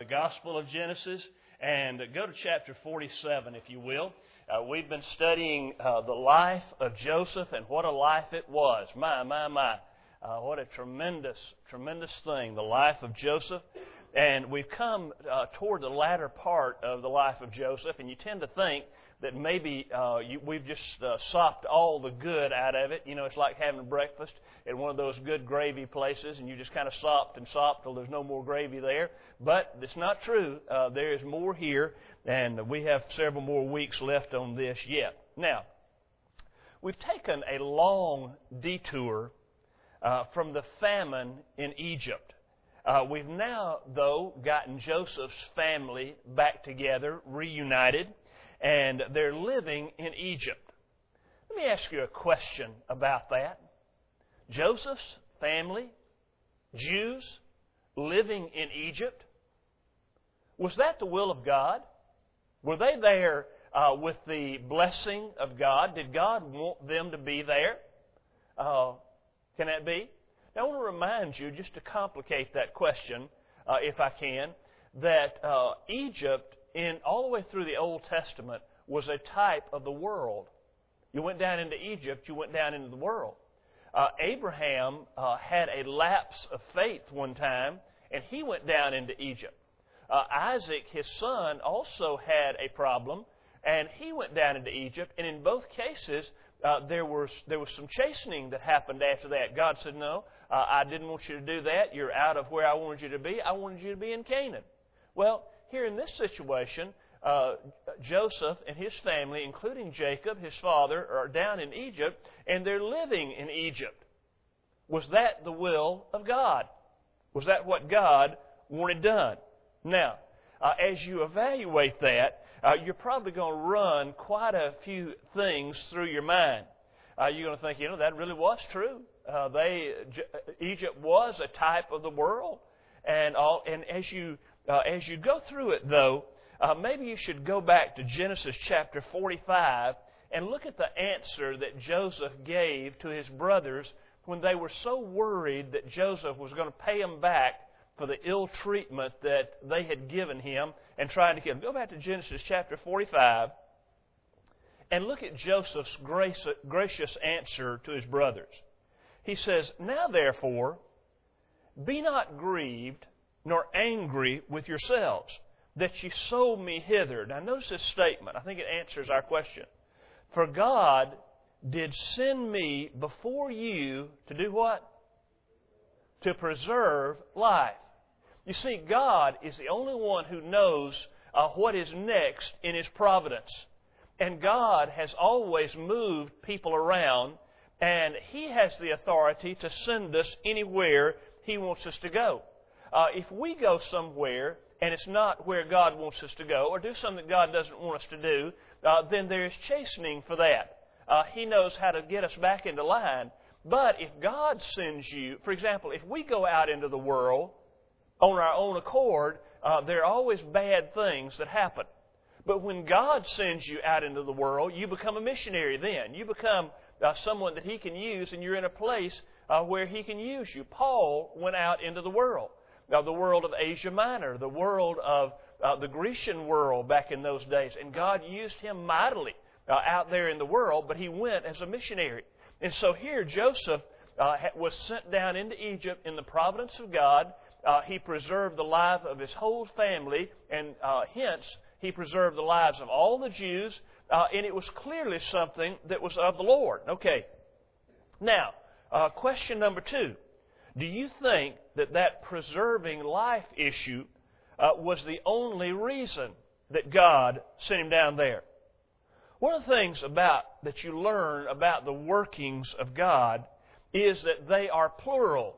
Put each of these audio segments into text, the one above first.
the Gospel of Genesis, and go to chapter 47, if you will. We've been studying the life of Joseph, and what a life it was. My. What a tremendous thing, the life of Joseph. And we've come toward the latter part of the life of Joseph, and you tend to think that maybe we've just sopped all the good out of it. You know, it's like having breakfast at one of those good gravy places, and you just kind of sopped till there's no more gravy there. But it's not true. There is more here, and we have several more weeks left on this yet. Now, we've taken a long detour from the famine in Egypt. We've now, though, gotten Joseph's family back together, reunited, and they're living in Egypt. Let me ask you a question about that. Joseph's family, Jews, living in Egypt, was that the will of God? Were they there with the blessing of God? Did God want them to be there? Can that be? Now, I want to remind you, just to complicate that question, if I can, that Egypt, all the way through the Old Testament, was a type of the world. You went down into Egypt, you went down into the world. Abraham had a lapse of faith one time, and he went down into Egypt. Isaac, his son, also had a problem, and he went down into Egypt. And in both cases, there was some chastening that happened after that. God said, no, I didn't want you to do that. You're out of where I wanted you to be. I wanted you to be in Canaan. Well, here in this situation, Joseph and his family, including Jacob, his father, are down in Egypt, and they're living in Egypt. Was that the will of God? Was that what God wanted done? Now, as you evaluate that, you're probably going to run quite a few things through your mind. You're going to think, that really was true. Egypt was a type of the world, and as you go through it, though, maybe you should go back to Genesis chapter 45 and look at the answer that Joseph gave to his brothers when they were so worried that Joseph was going to pay them back for the ill treatment that they had given him and trying to kill him. Go back to Genesis chapter 45 and look at Joseph's gracious answer to his brothers. He says, "Now therefore, be not grieved nor angry with yourselves, that ye sold me hither." Now notice this statement. I think it answers our question. "For God did send me before you to do what? To preserve life." You see, God is the only one who knows what is next in His providence. And God has always moved people around, and He has the authority to send us anywhere He wants us to go. If we go somewhere and it's not where God wants us to go, or do something God doesn't want us to do, then there is chastening for that. He knows how to get us back into line. But if God sends you, for example, if we go out into the world on our own accord, there are always bad things that happen. But when God sends you out into the world, you become a missionary then. You become someone that He can use, and you're in a place where He can use you. Paul went out into the world. Now, the world of Asia Minor, the world of the Grecian world back in those days. And God used him mightily out there in the world, but he went as a missionary. And so here Joseph was sent down into Egypt in the providence of God. He preserved the life of his whole family, and hence he preserved the lives of all the Jews, and it was clearly something that was of the Lord. Okay. Now, question number 2. Do you think that preserving life issue was the only reason that God sent him down there? One of the things that you learn about the workings of God is that they are plural.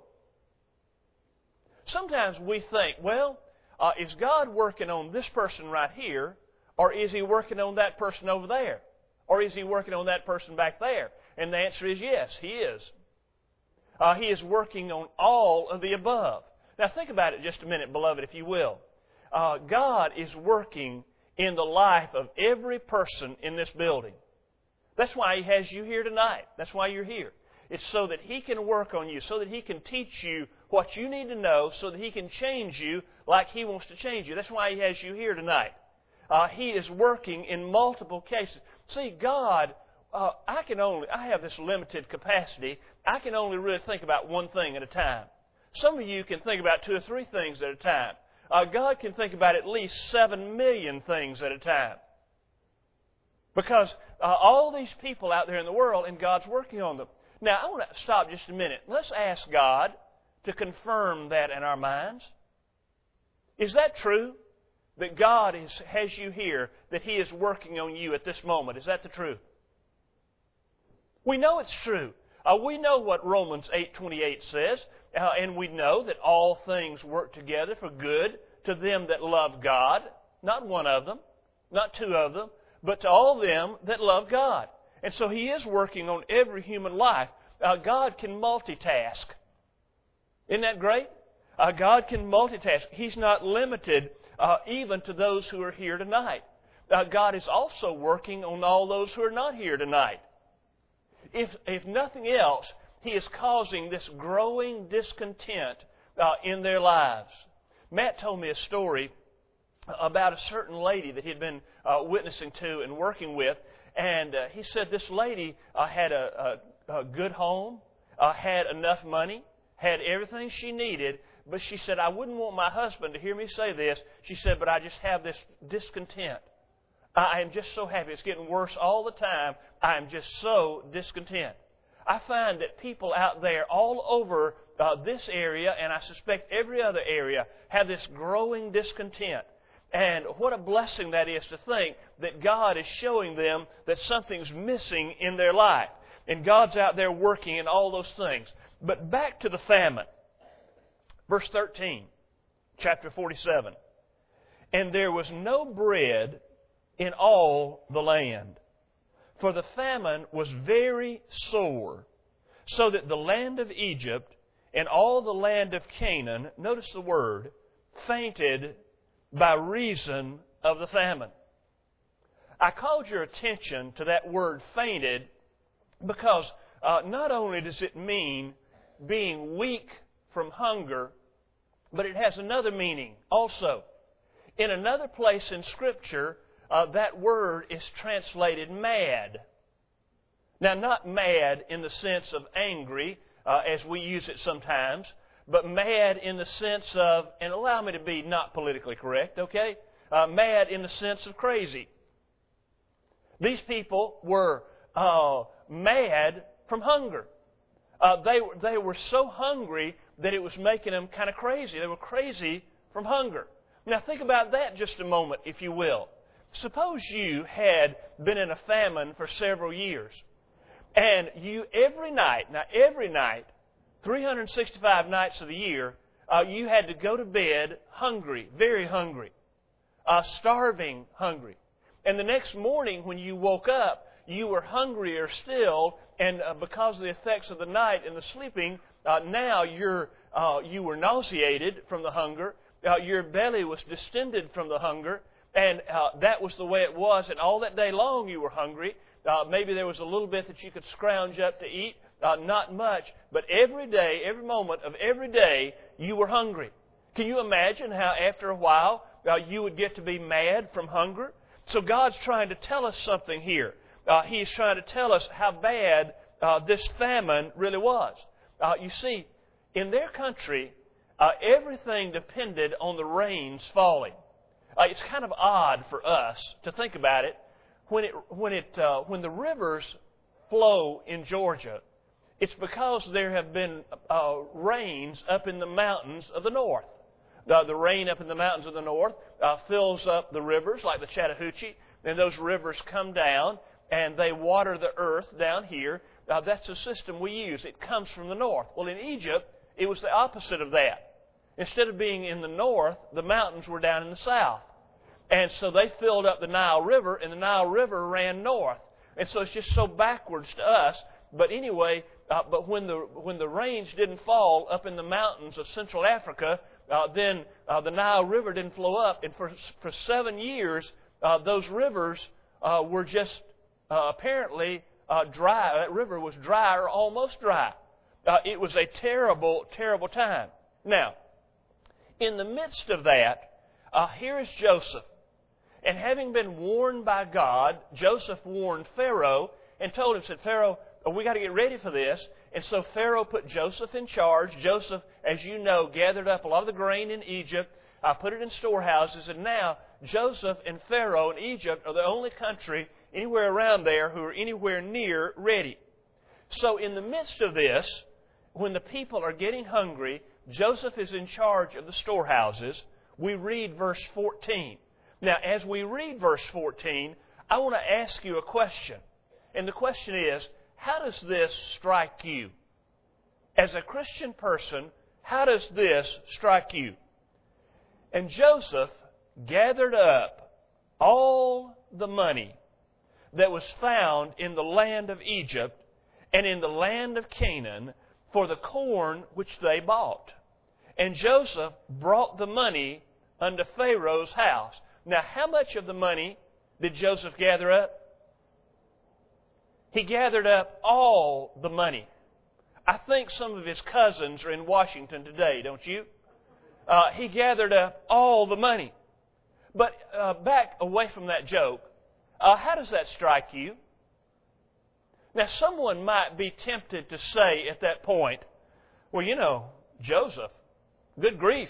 Sometimes we think, well, is God working on this person right here, or is He working on that person over there? Or is He working on that person back there? And the answer is yes, He is. He is working on all of the above. Now think about it just a minute, beloved, if you will. God is working in the life of every person in this building. That's why He has you here tonight. That's why you're here. It's so that He can work on you, so that He can teach you what you need to know so that He can change you like He wants to change you. That's why He has you here tonight. He is working in multiple cases. See, God, I have this limited capacity. I can only really think about one thing at a time. Some of you can think about 2 or 3 things at a time. God can think about at least 7 million things at a time. Because all these people out there in the world, and God's working on them. Now, I want to stop just a minute. Let's ask God to confirm that in our minds. Is that true? That God has you here, that He is working on you at this moment. Is that the truth? We know it's true. We know what Romans 8:28 says, and we know that all things work together for good to them that love God. Not one of them, not 2 of them, but to all them that love God. And so He is working on every human life. God can multitask. Isn't that great? God can multitask. He's not limited even to those who are here tonight. God is also working on all those who are not here tonight. If nothing else, He is causing this growing discontent in their lives. Matt told me a story about a certain lady that he had been witnessing to and working with. And he said this lady had a good home, had enough money, had everything she needed. But she said, I wouldn't want my husband to hear me say this. She said, but I just have this discontent. I am just so happy. It's getting worse all the time. I am just so discontent. I find that people out there all over this area, and I suspect every other area, have this growing discontent. And what a blessing that is to think that God is showing them that something's missing in their life. And God's out there working in all those things. But back to the famine. Verse 13, chapter 47. And there was no bread in all the land, for the famine was very sore, so that the land of Egypt and all the land of Canaan, notice the word, fainted by reason of the famine. I called your attention to that word fainted because not only does it mean being weak from hunger, but it has another meaning also. In another place in Scripture, that word is translated mad. Now, not mad in the sense of angry, as we use it sometimes, but mad in the sense of, and allow me to be not politically correct, okay? Mad in the sense of crazy. These people were mad from hunger. They were so hungry that it was making them kind of crazy. They were crazy from hunger. Now think about that just a moment, if you will. Suppose you had been in a famine for several years, and you every night, 365 nights of the year, you had to go to bed hungry, very hungry, starving hungry. And the next morning when you woke up, you were hungrier still, and because of the effects of the night and the sleeping, now you were nauseated from the hunger. Your belly was distended from the hunger, and that was the way it was. And all that day long you were hungry. Maybe there was a little bit that you could scrounge up to eat, not much. But every day, every moment of every day, you were hungry. Can you imagine how after a while you would get to be mad from hunger? So God's trying to tell us something here. He's trying to tell us how bad this famine really was. You see, in their country, everything depended on the rains falling. It's kind of odd for us to think about it. When the rivers flow in Georgia, it's because there have been rains up in the mountains of the north. The rain up in the mountains of the north fills up the rivers like the Chattahoochee, and those rivers come down and they water the earth down here. That's the system we use. It comes from the north. Well, in Egypt, it was the opposite of that. Instead of being in the north, the mountains were down in the south. And so they filled up the Nile River, and the Nile River ran north. And so it's just so backwards to us. But anyway, but when the rains didn't fall up in the mountains of Central Africa, then the Nile River didn't flow up. And for 7 years, those rivers were just apparently dry. That river was dry or almost dry. It was a terrible, terrible time. Now, in the midst of that, here is Joseph. And having been warned by God, Joseph warned Pharaoh and told him, said, Pharaoh, we got to get ready for this. And so Pharaoh put Joseph in charge. Joseph, as you know, gathered up a lot of the grain in Egypt, put it in storehouses, and now Joseph and Pharaoh in Egypt are the only country anywhere around there who are anywhere near ready. So in the midst of this, when the people are getting hungry, Joseph is in charge of the storehouses. We read verse 14. Now, as we read verse 14, I want to ask you a question. And the question is, how does this strike you? As a Christian person, how does this strike you? And Joseph gathered up all the money that was found in the land of Egypt and in the land of Canaan for the corn which they bought. And Joseph brought the money unto Pharaoh's house. Now, how much of the money did Joseph gather up? He gathered up all the money. I think some of his cousins are in Washington today, don't you? He gathered up all the money. But back away from that joke, how does that strike you? Now, someone might be tempted to say at that point, well, you know, Joseph, good grief.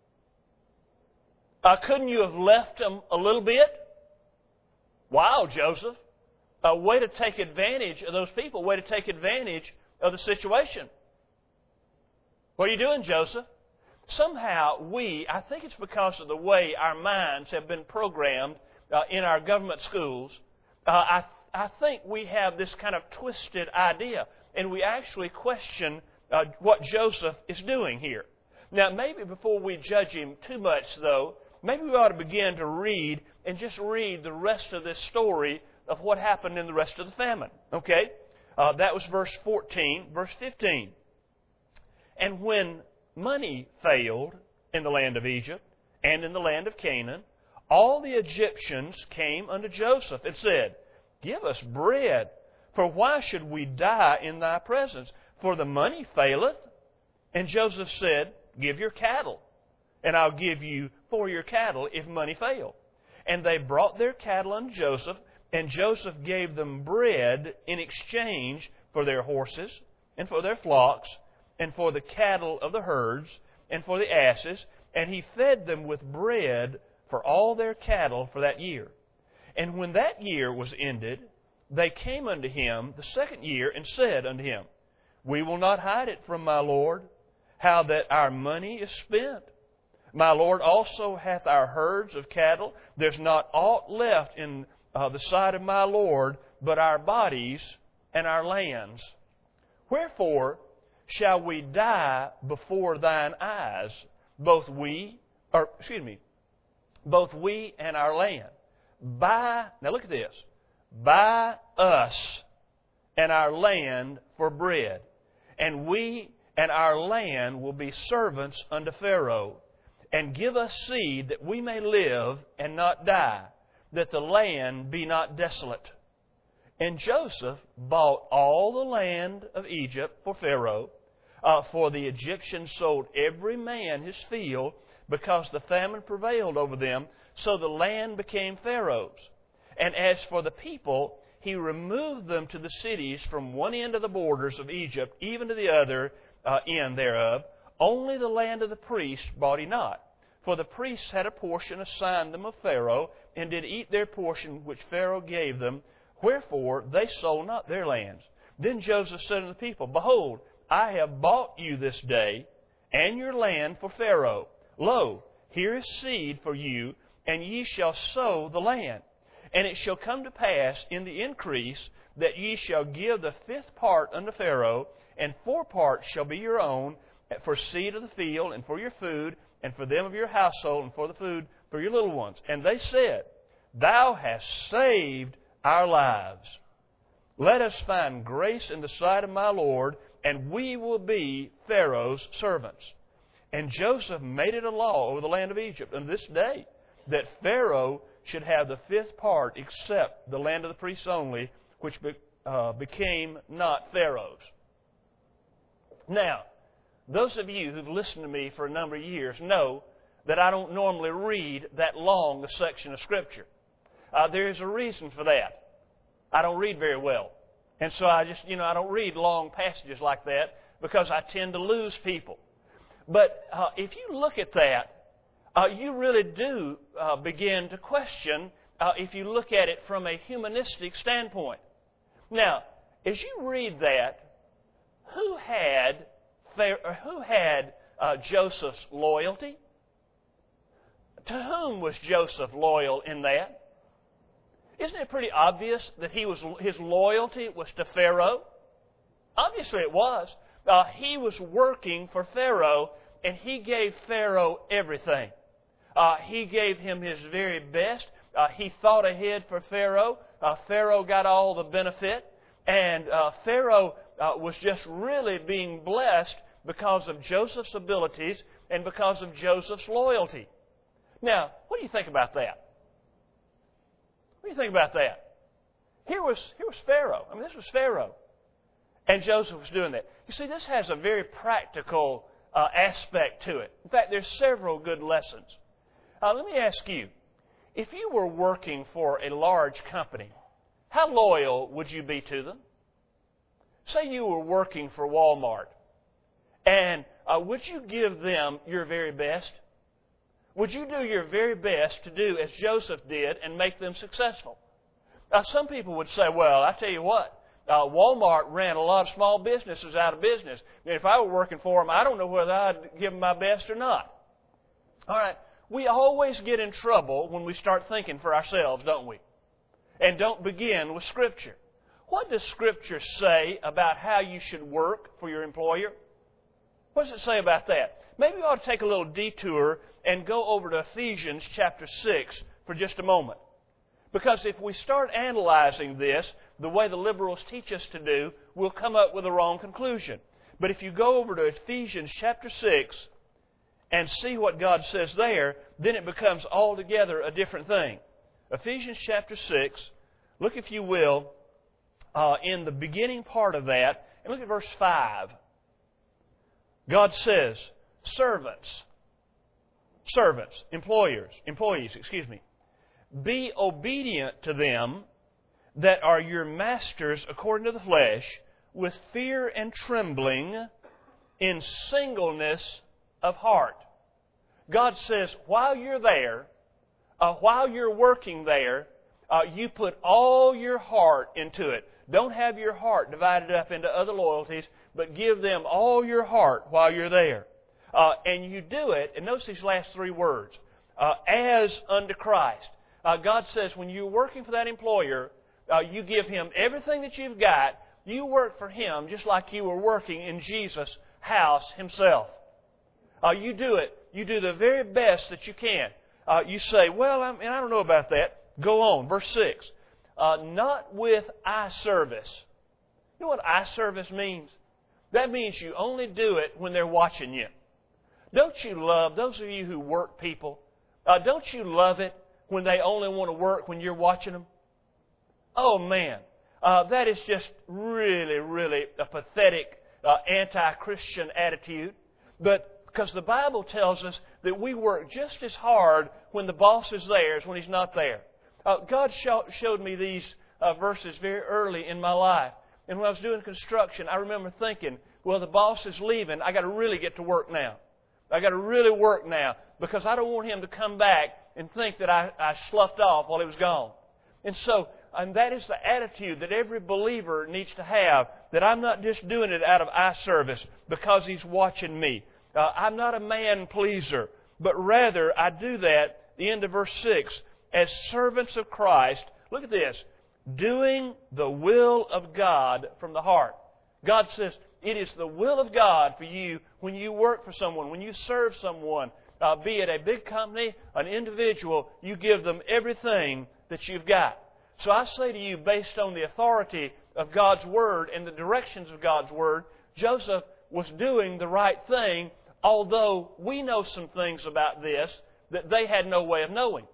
Couldn't you have left him a little bit? Wow, Joseph. A way to take advantage of those people, a way to take advantage of the situation. What are you doing, Joseph? Somehow I think it's because of the way our minds have been programmed in our government schools. I think we have this kind of twisted idea, and we actually question what Joseph is doing here. Now, maybe before we judge him too much, though, maybe we ought to begin to read and just read the rest of this story of what happened in the rest of the famine. Okay? That was verse 14. Verse 15. And when money failed in the land of Egypt and in the land of Canaan, all the Egyptians came unto Joseph and said, Give us bread, for why should we die in thy presence? For the money faileth. And Joseph said, Give your cattle, and I'll give you for your cattle if money fail. And they brought their cattle unto Joseph, and Joseph gave them bread in exchange for their horses, and for their flocks, and for the cattle of the herds, and for the asses, and he fed them with bread for all their cattle for that year. And when that year was ended, they came unto him the second year, and said unto him, We will not hide it from my Lord, how that our money is spent. My Lord also hath our herds of cattle. There's not aught left in the sight of my Lord, but our bodies and our lands. Wherefore shall we die before thine eyes, both we and our land? Now look at this. Buy us and our land for bread, and we and our land will be servants unto Pharaoh, and give us seed that we may live and not die, that the land be not desolate. And Joseph bought all the land of Egypt for Pharaoh, for the Egyptians sold every man his field, because the famine prevailed over them, so the land became Pharaoh's. And as for the people, he removed them to the cities from one end of the borders of Egypt, even to the other end thereof. Only the land of the priests bought he not. For the priests had a portion assigned them of Pharaoh, and did eat their portion which Pharaoh gave them. Wherefore they sold not their lands. Then Joseph said unto the people, Behold, I have bought you this day, and your land for Pharaoh. Lo, here is seed for you, and ye shall sow the land. And it shall come to pass in the increase that ye shall give the fifth part unto Pharaoh, and 4 parts shall be your own, for seed of the field, and for your food, and for them of your household, and for the food for your little ones. And they said, Thou hast saved our lives. Let us find grace in the sight of my Lord, and we will be Pharaoh's servants. And Joseph made it a law over the land of Egypt unto this day, that Pharaoh should have the 5th part, except the land of the priests only, which became not Pharaoh's. Now, those of you who've listened to me for a number of years know that I don't normally read that long a section of Scripture. There is a reason for that. I don't read very well. And so I don't read long passages like that because I tend to lose people. But if you look at that, you really do begin to question if you look at it from a humanistic standpoint. Now, as you read that, who had Joseph's loyalty? To whom was Joseph loyal in that? Isn't it pretty obvious that his loyalty was to Pharaoh? Obviously it was. He was working for Pharaoh, and he gave Pharaoh everything. He gave him his very best. He thought ahead for Pharaoh. Pharaoh got all the benefit. And Pharaoh was just really being blessed because of Joseph's abilities and because of Joseph's loyalty. Now, what do you think about that? What do you think about that? Here was Pharaoh. I mean, this was Pharaoh. And Joseph was doing that. You see, this has a very practical aspect to it. In fact, there's several good lessons. Let me ask you, if you were working for a large company, how loyal would you be to them? Say you were working for Walmart, and would you give them your very best? Would you do your very best to do as Joseph did and make them successful? Now, some people would say, well, I tell you what, Walmart ran a lot of small businesses out of business. And if I were working for them, I don't know whether I'd give them my best or not. All right, we always get in trouble when we start thinking for ourselves, don't we? And don't begin with Scripture. What does Scripture say about how you should work for your employer? What does it say about that? Maybe we ought to take a little detour and go over to Ephesians chapter 6 for just a moment. Because if we start analyzing this the way the liberals teach us to do, we'll come up with the wrong conclusion. But if you go over to Ephesians chapter 6 and see what God says there, then it becomes altogether a different thing. Ephesians chapter 6, look if you will, in the beginning part of that, and look at verse 5. God says, employees, be obedient to them that are your masters according to the flesh, with fear and trembling, in singleness of heart. God says, while you're there, while you're working there, you put all your heart into it. Don't have your heart divided up into other loyalties, but give them all your heart while you're there. And you do it, and notice these last three words, as unto Christ. God says when you're working for that employer, you give him everything that you've got. You work for him just like you were working in Jesus' house himself. You do it. You do the very best that you can. You say, well, I don't know about that. Go on. Verse 6. Not with eye service. You know what eye service means? That means you only do it when they're watching you. Don't you love, those of you who work people, don't you love it when they only want to work when you're watching them? Oh, man. That is just really, really a pathetic anti-Christian attitude. But because the Bible tells us that we work just as hard when the boss is there as when he's not there. God showed me these verses very early in my life. And when I was doing construction, I remember thinking, well, the boss is leaving. I got to really get to work now. I got to really work now because I don't want him to come back and think that I sloughed off while he was gone. And that is the attitude that every believer needs to have, that I'm not just doing it out of eye service because he's watching me. I'm not a man pleaser, but rather I do that, the end of verse 6, as servants of Christ. Look at this. Doing the will of God from the heart. God says it is the will of God for you when you work for someone, when you serve someone, be it a big company, an individual, you give them everything that you've got. So I say to you, based on the authority of God's Word and the directions of God's Word, Joseph was doing the right thing, although we know some things about this that they had no way of knowing.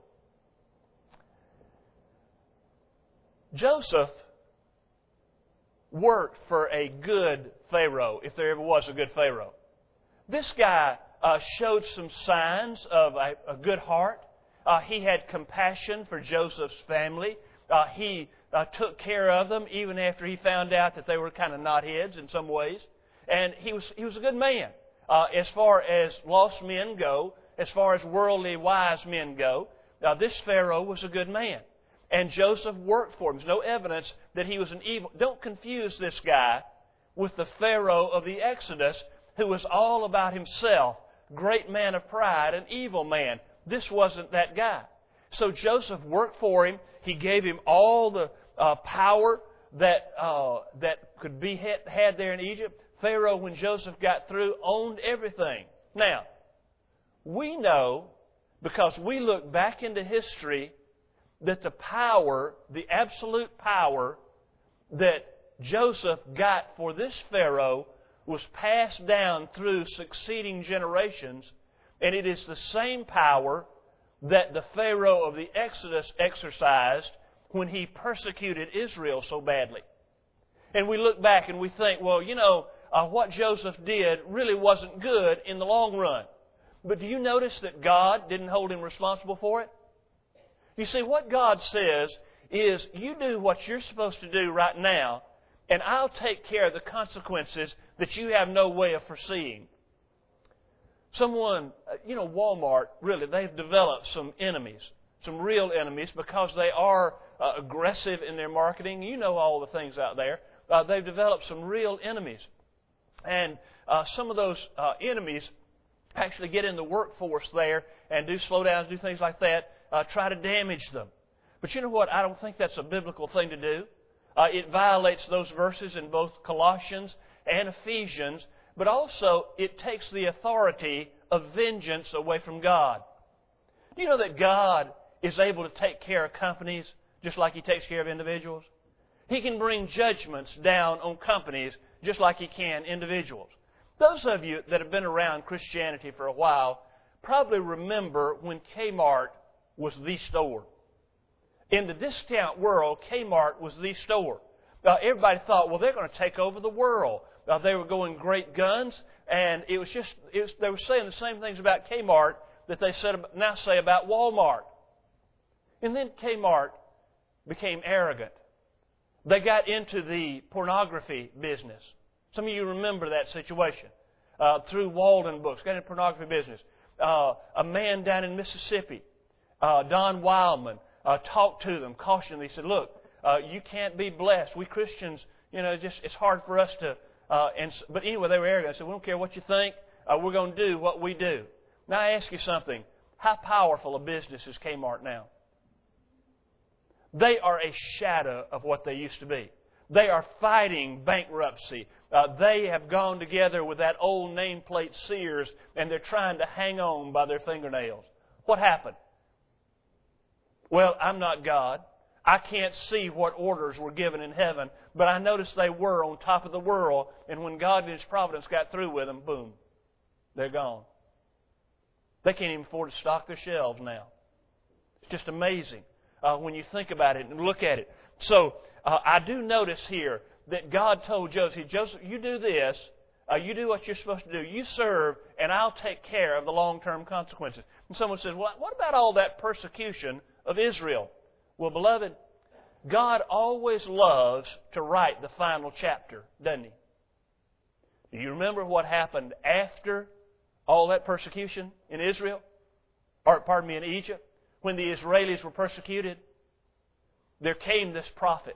Joseph worked for a good Pharaoh, if there ever was a good Pharaoh. this guy showed some signs of a good heart. He had compassion for Joseph's family. He took care of them even after he found out that they were kind of knotheads in some ways. And he was a good man. As far as lost men go, as far as worldly wise men go, this Pharaoh was a good man. And Joseph worked for him. There's no evidence that he was an evil. Don't confuse this guy with the Pharaoh of the Exodus, who was all about himself, great man of pride, an evil man. This wasn't that guy. So Joseph worked for him. He gave him all the power that could be had there in Egypt. Pharaoh, when Joseph got through, owned everything. Now, we know, because we look back into history, that the power, the absolute power that Joseph got for this Pharaoh was passed down through succeeding generations, and it is the same power that the Pharaoh of the Exodus exercised when he persecuted Israel so badly. And we look back and we think, well, what Joseph did really wasn't good in the long run. But do you notice that God didn't hold him responsible for it? You see, what God says is, you do what you're supposed to do right now, and I'll take care of the consequences that you have no way of foreseeing. Walmart, really, they've developed some enemies, some real enemies, because they are aggressive in their marketing. You know all the things out there. They've developed some real enemies. And some of those enemies actually get in the workforce there and do slowdowns, do things like that, try to damage them. But you know what? I don't think that's a biblical thing to do. It violates those verses in both Colossians and Ephesians, but also it takes the authority of vengeance away from God. Do you know that God is able to take care of companies just like He takes care of individuals? He can bring judgments down on companies just like He can individuals. Those of you that have been around Christianity for a while probably remember when Kmart was the store. In the discount world, Kmart was the store. Everybody thought, well, they're going to take over the world. They were going great guns, and they were saying the same things about Kmart that they now say about Walmart. And then Kmart became arrogant. They got into the pornography business. Some of you remember that situation. Through Walden Books, got into the pornography business. A man down in Mississippi, Don Wildman, talked to them, cautioned them. He said, look, you can't be blessed. We Christians, it's hard for us to... But anyway, they were arrogant. I said, we don't care what you think. We're going to do what we do. Now I ask you something. How powerful a business is Kmart now? They are a shadow of what they used to be. They are fighting bankruptcy. They have gone together with that old nameplate Sears, and they're trying to hang on by their fingernails. What happened? Well, I'm not God. I can't see what orders were given in heaven, but I noticed they were on top of the world, and when God in His providence got through with them, boom, they're gone. They can't even afford to stock their shelves now. It's just amazing when you think about it and look at it. So I do notice here that God told Joseph, you do this, you do what you're supposed to do, you serve, and I'll take care of the long-term consequences. And someone says, well, what about all that persecution of Israel? Well, beloved, God always loves to write the final chapter, doesn't He? Do you remember what happened after all that persecution in Israel? In Egypt? When the Israelis were persecuted, there came this prophet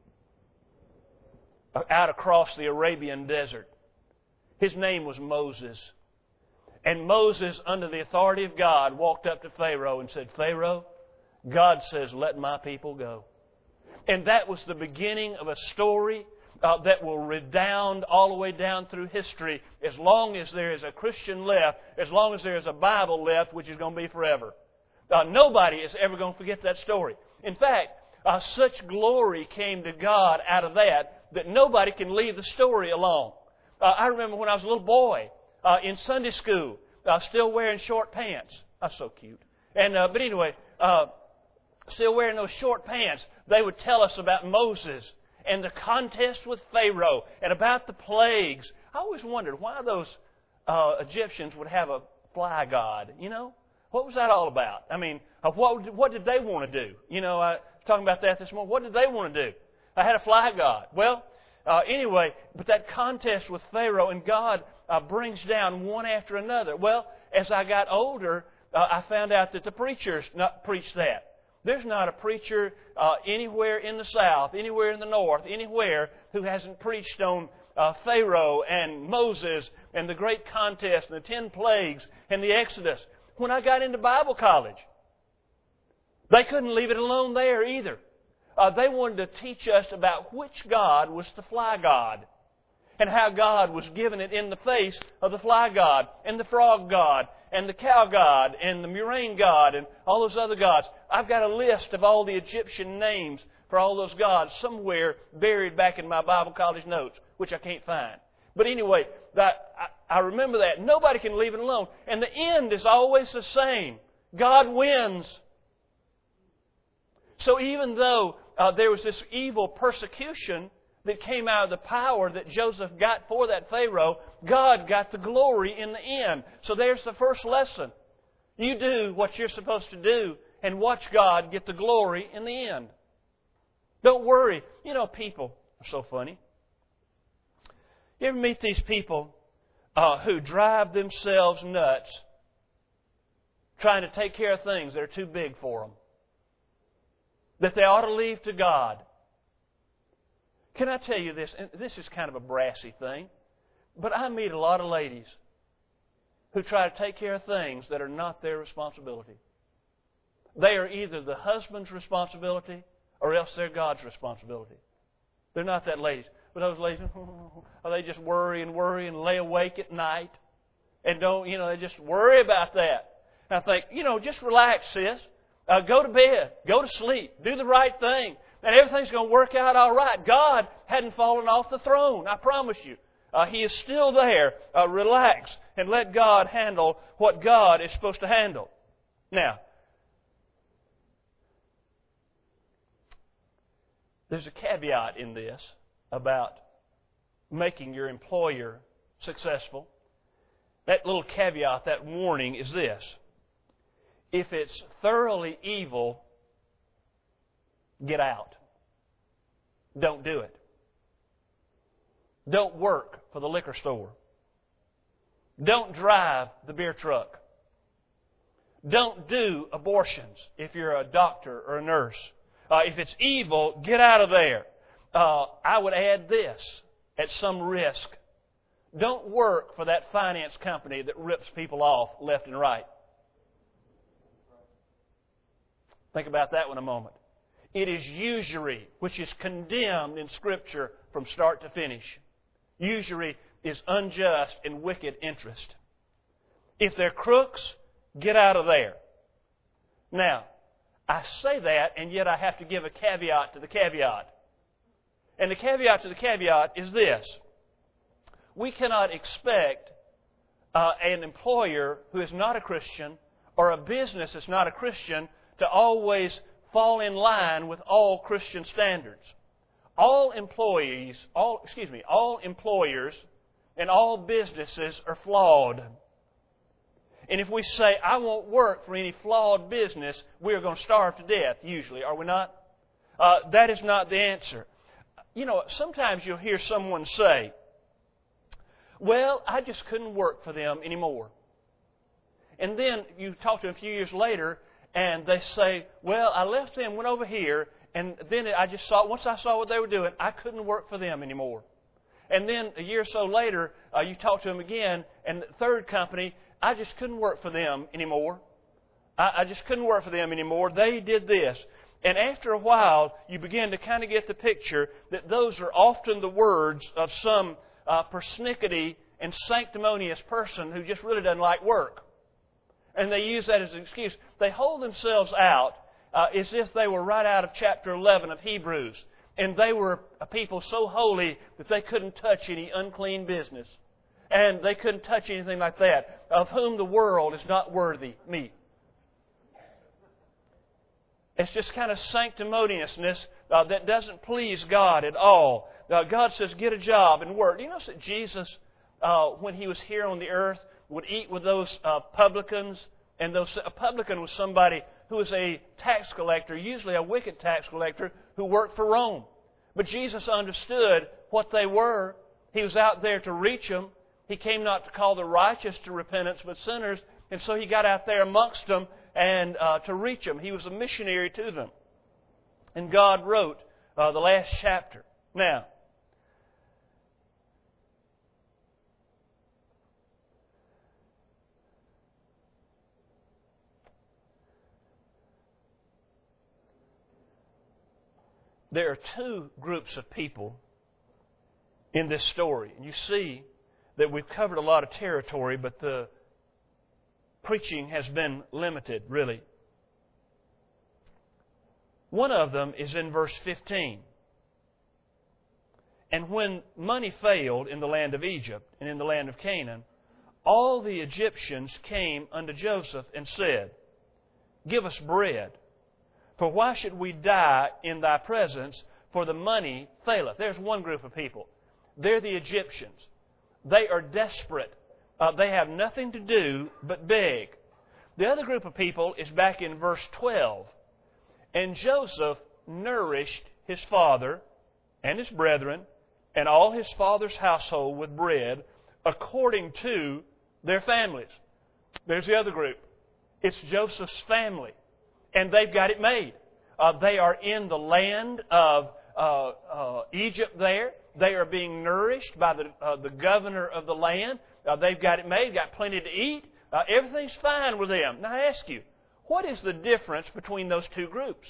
out across the Arabian desert. His name was Moses. And Moses, under the authority of God, walked up to Pharaoh and said, Pharaoh, God says, let my people go. And that was the beginning of a story that will redound all the way down through history as long as there is a Christian left, as long as there is a Bible left, which is going to be forever. Nobody is ever going to forget that story. In fact, such glory came to God out of that nobody can leave the story alone. I remember when I was a little boy in Sunday school, still wearing short pants. That's so cute. But anyway, still wearing those short pants, they would tell us about Moses and the contest with Pharaoh and about the plagues. I always wondered why those Egyptians would have a fly god? You know, what was that all about? I mean, what did they want to do? You know, I was talking about that this morning. What did they want to do? I had a fly god. Well, anyway, but that contest with Pharaoh, and God brings down one after another. Well, as I got older, I found out that the preachers preach that. There's not a preacher anywhere in the South, anywhere in the North, anywhere who hasn't preached on Pharaoh and Moses and the great contest and the 10 plagues and the Exodus. When I got into Bible college, they couldn't leave it alone there either. They wanted to teach us about which God was the fly god and how God was given it in the face of the fly god and the frog god and the cow god and the murrain god and all those other gods. I've got a list of all the Egyptian names for all those gods somewhere buried back in my Bible college notes, which I can't find. But anyway, I remember that. Nobody can leave it alone. And the end is always the same. God wins. So even though there was this evil persecution that came out of the power that Joseph got for that Pharaoh, God got the glory in the end. So there's the first lesson. You do what you're supposed to do and watch God get the glory in the end. Don't worry. You know, people are so funny. You ever meet these people who drive themselves nuts trying to take care of things that are too big for them, that they ought to leave to God? Can I tell you this? And this is kind of a brassy thing, but I meet a lot of ladies who try to take care of things that are not their responsibility. They are either the husband's responsibility or else they're God's responsibility. They're not that ladies. But those ladies, they just worry and lay awake at night and they just worry about that. And I think, just relax, sis. Go to bed. Go to sleep. Do the right thing. And everything's going to work out all right. God hadn't fallen off the throne, I promise you. He is still there. Relax and let God handle what God is supposed to handle. Now, there's a caveat in this about making your employer successful. That little caveat, that warning is this. If it's thoroughly evil, get out. Don't do it. Don't work for the liquor store. Don't drive the beer truck. Don't do abortions if you're a doctor or a nurse. If it's evil, get out of there. I would add this, at some risk. Don't work for that finance company that rips people off left and right. Think about that one a moment. It is usury, which is condemned in Scripture from start to finish. Usury is unjust and wicked interest. If they're crooks, get out of there. Now, I say that, and yet I have to give a caveat to the caveat. And the caveat to the caveat is this. We cannot expect an employer who is not a Christian or a business that's not a Christian to always fall in line with all Christian standards. All employers and all businesses are flawed. And if we say, I won't work for any flawed business, we're going to starve to death, usually, are we not? That is not the answer. Sometimes you'll hear someone say, well, I just couldn't work for them anymore. And then you talk to them a few years later, and they say, well, I left them, went over here, and then once I saw what they were doing, I couldn't work for them anymore. And then a year or so later, you talk to them again, and the third company, I just couldn't work for them anymore. I just couldn't work for them anymore. They did this. And after a while, you begin to kind of get the picture that those are often the words of some persnickety and sanctimonious person who just really doesn't like work. And they use that as an excuse. They hold themselves out as if they were right out of chapter 11 of Hebrews. And they were a people so holy that they couldn't touch any unclean business. And they couldn't touch anything like that. Of whom the world is not worthy, me. It's just kind of sanctimoniousness that doesn't please God at all. God says, get a job and work. Do you notice that Jesus when He was here on the earth, would eat with those publicans. And a publican was somebody who was a tax collector, usually a wicked tax collector, who worked for Rome. But Jesus understood what they were. He was out there to reach them. He came not to call the righteous to repentance, but sinners. And so He got out there amongst them and to reach them. He was a missionary to them. And God wrote the last chapter. Now, there are two groups of people in this story. And you see that we've covered a lot of territory, but the preaching has been limited, really. One of them is in verse 15. And when money failed in the land of Egypt and in the land of Canaan, all the Egyptians came unto Joseph and said, Give us bread, for why should we die in thy presence, for the money faileth? There's one group of people. They're the Egyptians. They are desperate. They have nothing to do but beg. The other group of people is back in verse 12. And Joseph nourished his father and his brethren and all his father's household with bread according to their families. There's the other group. It's Joseph's family. And they've got it made. They are in the land of Egypt there. They are being nourished by the governor of the land. They've got it made, got plenty to eat. Everything's fine with them. Now I ask you, what is the difference between those two groups?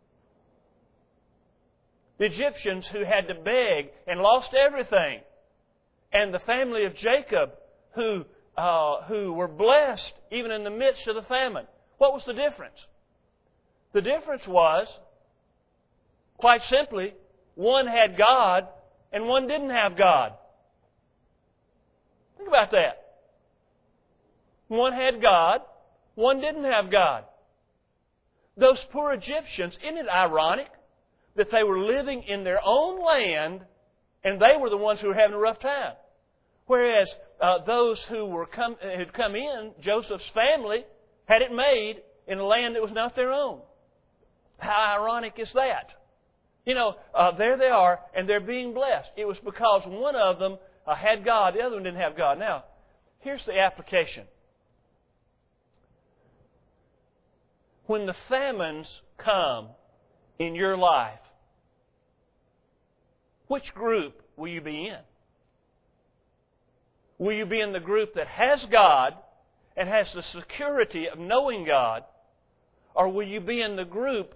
The Egyptians who had to beg and lost everything, and the family of Jacob who were blessed even in the midst of the famine. What was the difference? The difference was, quite simply, one had God and one didn't have God. Think about that. One had God, one didn't have God. Those poor Egyptians, isn't it ironic that they were living in their own land and they were the ones who were having a rough time? Whereas those who had come in, Joseph's family, had it made in a land that was not their own. How ironic is that? There they are, and they're being blessed. It was because one of them had God, the other one didn't have God. Now, here's the application. When the famines come in your life, which group will you be in? Will you be in the group that has God and has the security of knowing God? Or will you be in the group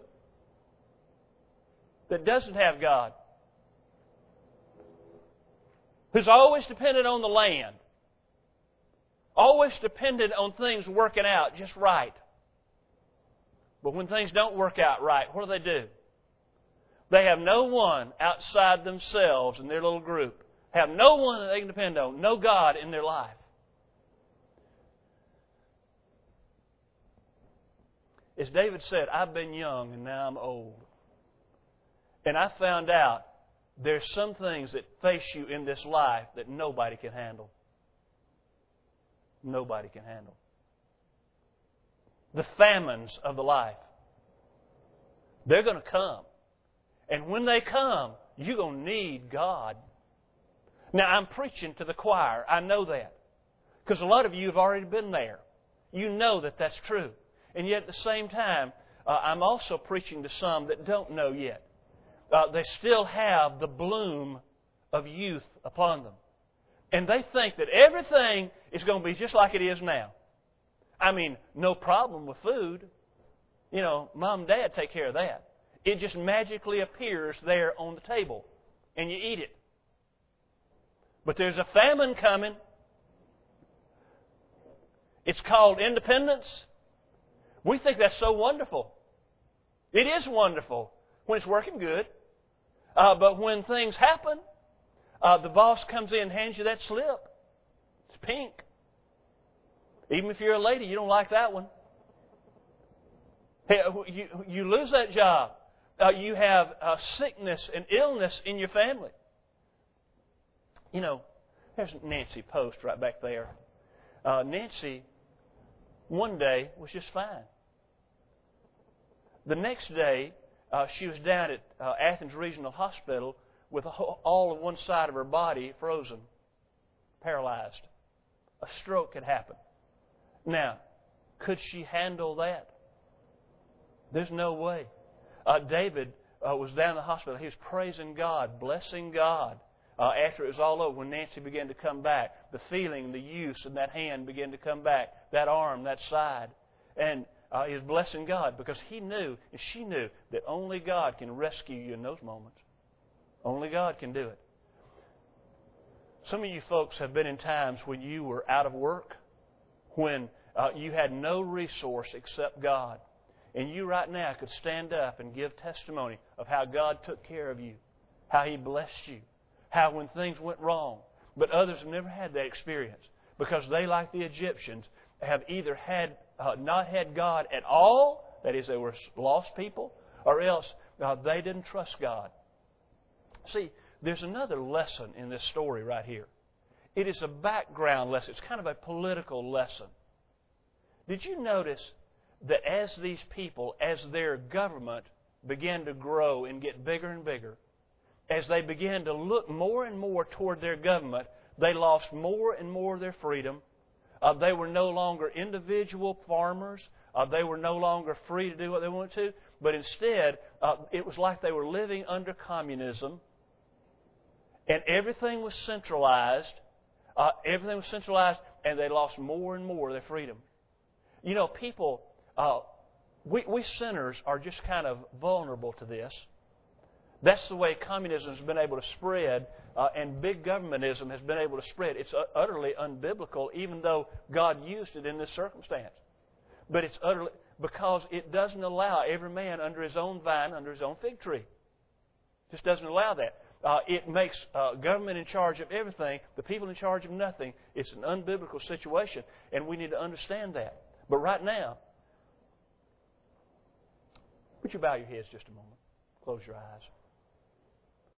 that doesn't have God? Who's always dependent on the land. Always dependent on things working out just right. But when things don't work out right, what do? They have no one outside themselves in their little group. Have no one that they can depend on. No God in their life. As David said, I've been young and now I'm old. And I found out there's some things that face you in this life that nobody can handle. Nobody can handle. The famines of the life. They're going to come. And when they come, you're going to need God. Now, I'm preaching to the choir. I know that. Because a lot of you have already been there. You know that that's true. And yet at the same time, I'm also preaching to some that don't know yet. They still have the bloom of youth upon them. And they think that everything is going to be just like it is now. I mean, no problem with food. Mom and Dad take care of that. It just magically appears there on the table. And you eat it. But there's a famine coming. It's called independence. We think that's so wonderful. It is wonderful when it's working good. But when things happen, the boss comes in and hands you that slip. It's pink. Even if you're a lady, you don't like that one. Hey, you lose that job. You have sickness and illness in your family. There's Nancy Post right back there. Nancy, one day, was just fine. The next day, she was down at Athens Regional Hospital with all of one side of her body frozen, paralyzed. A stroke had happened. Now, could she handle that? There's no way. David was down in the hospital. He was praising God, blessing God. After it was all over, when Nancy began to come back, the feeling, the use in that hand began to come back, that arm, that side. And he was blessing God because he knew, and she knew, that only God can rescue you in those moments. Only God can do it. Some of you folks have been in times when you were out of work, when you had no resource except God. And you right now could stand up and give testimony of how God took care of you, how He blessed you, how when things went wrong. But others have never had that experience because they, like the Egyptians, have either had not had God at all, that is, they were lost people, or else they didn't trust God. See, there's another lesson in this story right here. It is a background lesson. It's kind of a political lesson. Did you notice that as these people, as their government began to grow and get bigger and bigger, as they began to look more and more toward their government, they lost more and more of their freedom. They were no longer individual farmers. They were no longer free to do what they wanted to. But instead, it was like they were living under communism. And everything was centralized. And they lost more and more of their freedom. You know, people, we sinners are just kind of vulnerable to this. That's the way communism has been able to spread, and big governmentism has been able to spread. It's utterly unbiblical, even though God used it in this circumstance. But it's utterly, because it doesn't allow every man under his own vine, under his own fig tree. It just doesn't allow that. It makes government in charge of everything, the people in charge of nothing. It's an unbiblical situation, and we need to understand that. But right now, would you bow your heads just a moment? Close your eyes.